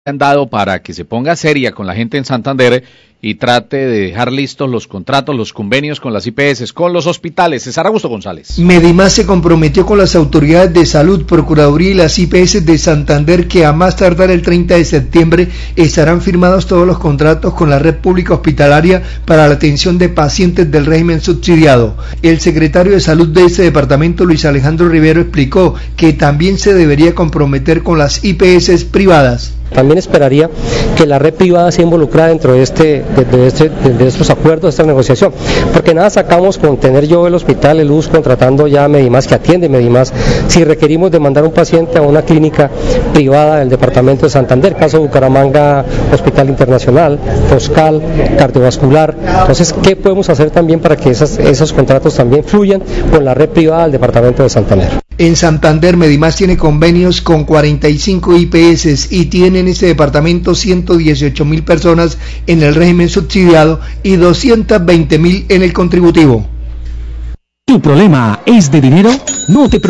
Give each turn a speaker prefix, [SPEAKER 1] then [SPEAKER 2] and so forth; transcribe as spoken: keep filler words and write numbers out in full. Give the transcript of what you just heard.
[SPEAKER 1] han dado para que se ponga seria con la gente en Santander y trate de dejar listos los contratos, los convenios con las I P S, con los hospitales. César Augusto González.
[SPEAKER 2] Medimás se comprometió con las autoridades de salud, Procuraduría y las I P S de Santander que a más tardar el treinta de septiembre estarán firmados todos los contratos con la red pública hospitalaria para la atención de pacientes del régimen subsidiado. El secretario de salud de este departamento, Luis Alejandro Rivero, explicó que también se debería comprometer con las I P S privadas.
[SPEAKER 3] También esperaría que la red privada sea involucrada dentro de, este, de, de, este, de estos acuerdos, de esta negociación, porque nada sacamos con tener yo el hospital, el U S, contratando ya a Medimás, que atiende Medimás, si requerimos de mandar un paciente a una clínica privada del departamento de Santander, caso de Bucaramanga, Hospital Internacional, Foscal, Cardiovascular. Entonces, ¿qué podemos hacer también para que esas, esos contratos también fluyan con la red privada del departamento de Santander?
[SPEAKER 2] En Santander, Medimás tiene convenios con cuarenta y cinco I P S y tiene en este departamento ciento dieciocho mil personas en el régimen subsidiado y doscientos veinte mil en el contributivo.
[SPEAKER 4] ¿Tu problema es de dinero? No te preocupes.